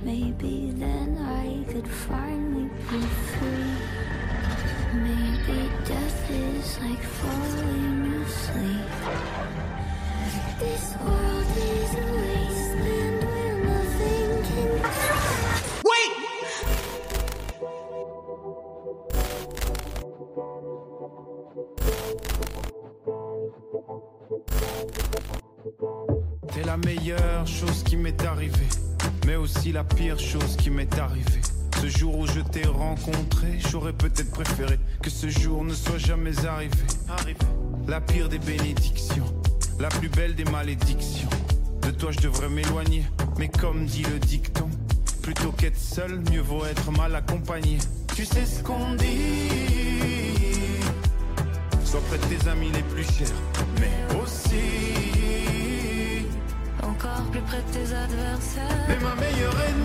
Maybe then I could finally be free. Maybe death is like falling asleep. This world is a wasteland where nothing can... Wait! T'es la meilleure chose qui m'est arrivée, mais aussi la pire chose qui m'est arrivée. Ce jour où je t'ai rencontré, j'aurais peut-être préféré que ce jour ne soit jamais arrivé. La pire des bénédictions, la plus belle des malédictions. De toi je devrais m'éloigner, mais comme dit le dicton, plutôt qu'être seul, mieux vaut être mal accompagné. Tu sais ce qu'on dit, sois près de tes amis les plus chers, mais aussi encore plus près de tes adversaires. Mais ma meilleure ennemie